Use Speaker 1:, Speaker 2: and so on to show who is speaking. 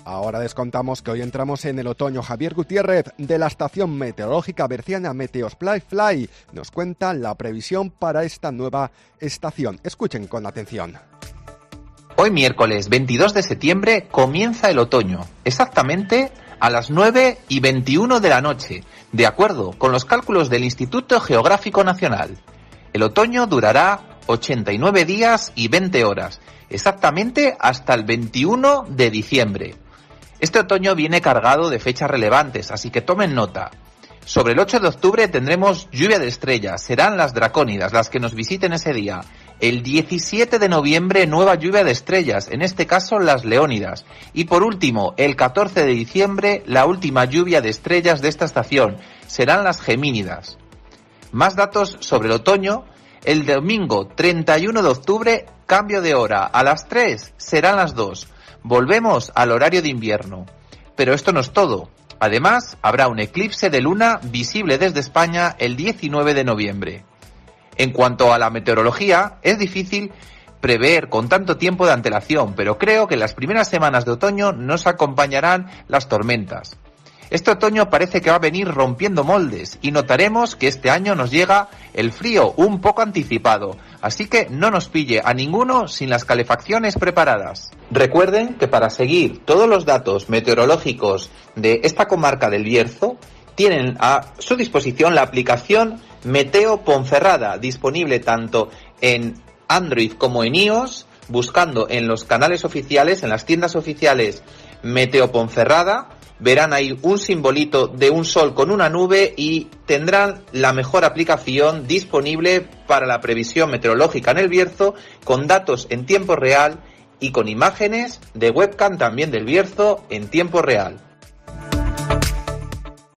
Speaker 1: Ahora les contamos que hoy entramos en el otoño. Javier Gutiérrez, de la estación meteorológica berciana Meteosply, nos cuenta la previsión para esta nueva estación. Escuchen con atención.
Speaker 2: Hoy miércoles 22 de septiembre comienza el otoño, exactamente a las 9:21 de la noche, de acuerdo con los cálculos del Instituto Geográfico Nacional. El otoño durará 89 días y 20 horas, exactamente hasta el 21 de diciembre. Este otoño viene cargado de fechas relevantes, así que tomen nota. Sobre el 8 de octubre tendremos lluvia de estrellas, serán las dracónidas las que nos visiten ese día. El 17 de noviembre nueva lluvia de estrellas, en este caso las leónidas. Y por último, el 14 de diciembre la última lluvia de estrellas de esta estación, serán las gemínidas. Más datos sobre el otoño. El domingo 31 de octubre, cambio de hora, a las 3 serán las 2. Volvemos al horario de invierno. Pero esto no es todo. Además, habrá un eclipse de luna visible desde España el 19 de noviembre. En cuanto a la meteorología, es difícil prever con tanto tiempo de antelación, pero creo que en las primeras semanas de otoño nos acompañarán las tormentas. Este otoño parece que va a venir rompiendo moldes y notaremos que este año nos llega el frío un poco anticipado, así que no nos pille a ninguno sin las calefacciones preparadas. Recuerden que para seguir todos los datos meteorológicos de esta comarca del Bierzo, tienen a su disposición la aplicación Meteo Ponferrada, disponible tanto en Android como en iOS, buscando en los canales oficiales, en las tiendas oficiales Meteo Ponferrada. Verán ahí un simbolito de un sol con una nube y tendrán la mejor aplicación disponible para la previsión meteorológica en el Bierzo, con datos en tiempo real y con imágenes de webcam también del Bierzo en tiempo real.